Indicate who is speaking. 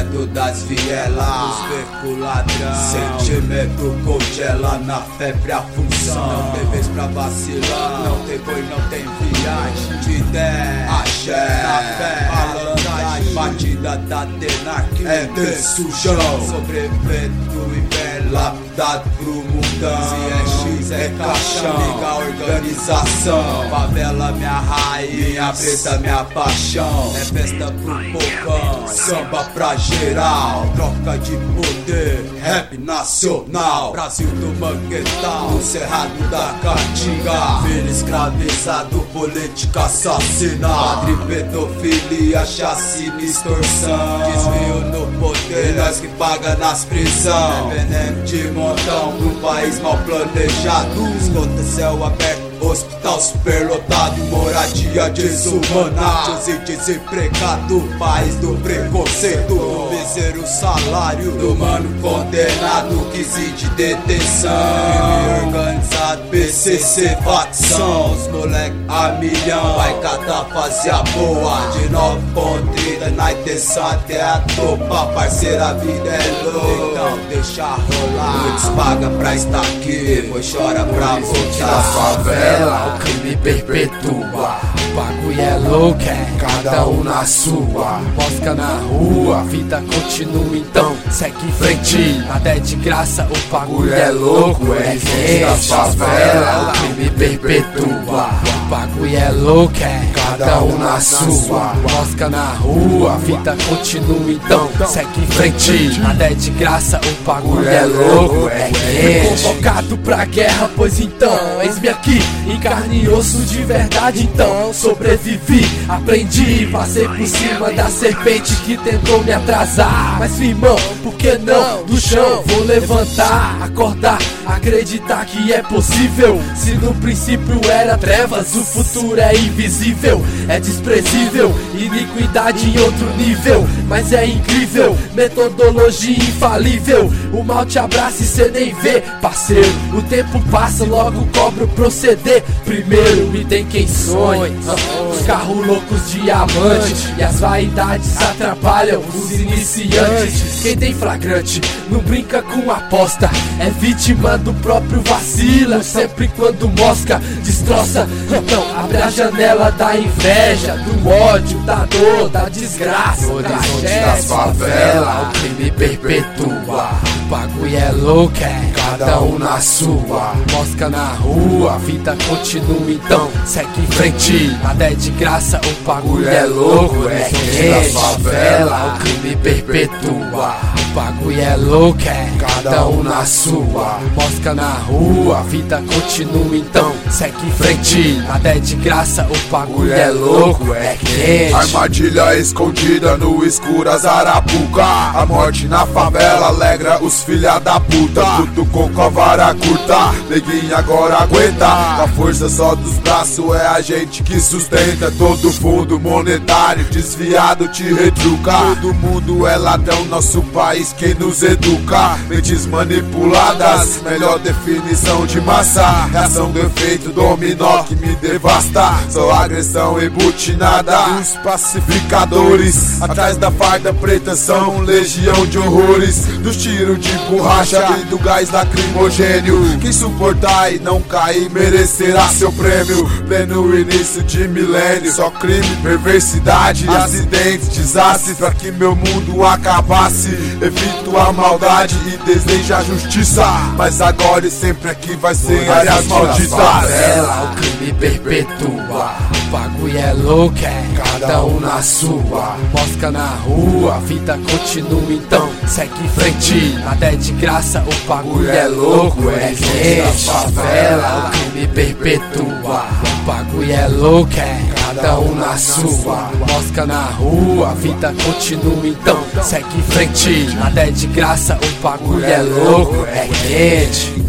Speaker 1: Dentro das vielas, os becos ladrão. Sentimento congela na febre a função. Não tem vez pra vacilar, não tem boi, não tem viagem. De ideia, axé, na fé, malandragem. Batida da Tenac, é desse sujão. Sobrevento e bem lapidado pro mundão. Se é X é caixão, liga a organização. Favela minha raiz, minha preta minha paixão. É festa pro povão, samba pra geral. Troca de poder, rap nacional. Brasil do Manguetal, no cerrado da Caatinga. Filho escravizado, política assassina. Padre, pedofilia, chacina, extorsão. Desvio no poder, nós que paga nas prisão. É veneno de montão pro país mal planejado. Esgota céu aberto, hospital superlotado, moradia desumana. E desempregado, país do preconceito. Do misério salário do mano condenado, que se de detenção. Crime organizado, PCC, facção. Os moleque a milhão, vai catar fazer a boa. De 9,30 na intenção até a topa. Parceira, a vida é louca, então deixa rolar. Muitos paga pra estar aqui, pois chora pra voltar.
Speaker 2: Favela, o crime perpetua. O bagulho é louco, é cada um na sua. Mosca na rua, a vida continua, então segue em frente. Nada é de graça, o bagulho é louco, é gente. Favela, o crime perpetua. O bagulho é louco, é cada um na sua. Mosca na rua, a vida continua, então segue em frente. Nada é de graça, o bagulho é louco, é gente. Convocado pra guerra, pois então eis-me aqui, em carne e osso de verdade, então sobrevivi, aprendi, passei por cima da serpente que tentou me atrasar. Mas firmão, por que não? Do chão vou levantar, acordar, acreditar que é possível. Se no princípio era trevas, o futuro é invisível. É desprezível, iniquidade em outro nível, mas é incrível, metodologia infalível. O mal te abraça e cê nem vê, parceiro. O tempo passa, logo cobra o proceder. Primeiro e tem quem sonha. Os carros loucos diamante e as vaidades atrapalham os iniciantes. Quem tem flagrante não brinca com aposta, é vítima do próprio vacilo. Sempre quando mosca destroça, então abre a janela da inveja, do ódio, da dor, da desgraça. No horizonte das favelas, o crime perpetua. O bagulho é louco, é cada um na sua. Mosca na rua, a vida continua, então segue em frente. Nada é de graça, o bagulho é louco, é gente. Da favela, o crime perpetua. O bagulho é louco, é cada um na sua. Mosca na rua, a vida continua, então segue em frente. Nada é de graça, o bagulho é louco, é gente.
Speaker 3: Armadilha escondida no escuro, Zarapuca. A morte na favela alegra os filha da puta. Cutucou com a vara curta, neguinho agora aguenta. A força só dos braços é a gente que sustenta. Todo fundo monetário desviado te retruca. Todo mundo é ladrão, nosso país quem nos educa. Mentes manipuladas, melhor definição de massa. Reação do efeito dominó que me devasta. Só agressão embutinada, os pacificadores atrás da farda preta são legião de horrores. Dos tiros de borracha e do gás lacrimogênio. Quem suportar e não cair merecerá seu prêmio. Pleno início de milênio, só crime, perversidade, acidentes, desastres. Pra que meu mundo acabasse, evito a maldade e desejo a justiça. Mas agora e sempre aqui vai ser áreas malditas.
Speaker 2: Favela, o crime perpetua. O bagulho é louco, é cada um na sua. Mosca na rua, a vida continua, então segue em frente. Nada é de graça, o bagulho é louco, é gente. Favela, o crime perpetua. O bagulho é louco, é cada um na sua. Mosca na rua, a vida continua, então segue em frente. Nada é de graça, o bagulho é louco, é gente.